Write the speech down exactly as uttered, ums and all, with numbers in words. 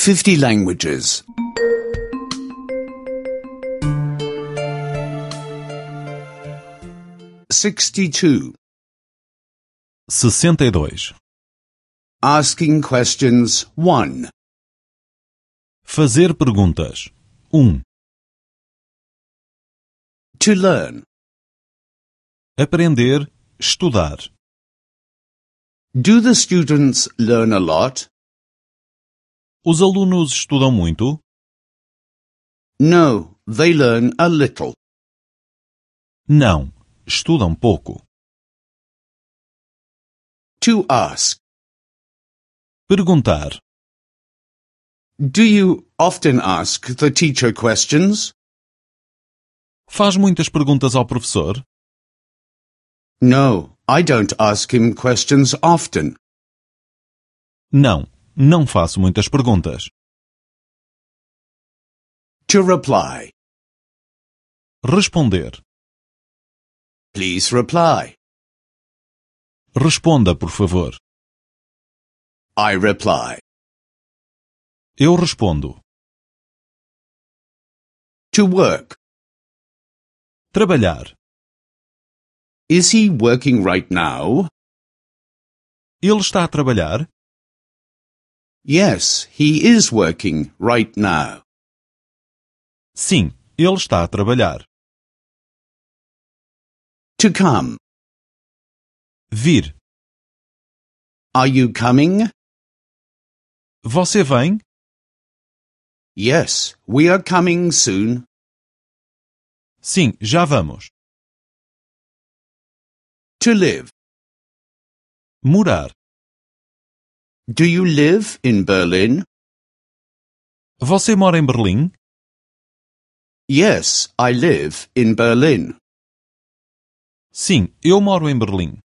fifty languages. sixty-two. sessenta e dois. Asking questions one. Fazer perguntas. um. To learn. Aprender, estudar. Do the students learn a lot? Os alunos estudam muito? No, they learn a little. Não, estudam pouco. To ask. Perguntar. Do you often ask the teacher questions? Faz muitas perguntas ao professor? No, I don't ask him questions often. Não, não faço muitas perguntas. To reply. Responder. Please reply. Responda, por favor. I reply. Eu respondo. To work. Trabalhar. Is he working right now? Ele está a trabalhar? Yes, he is working right now. Sim, ele está a trabalhar. To come. Vir. Are you coming? Você vem? Yes, we are coming soon. Sim, já vamos. To live. Morar. Do you live in Berlin? Você mora em Berlim? Yes, I live in Berlin. Sim, eu moro em Berlim.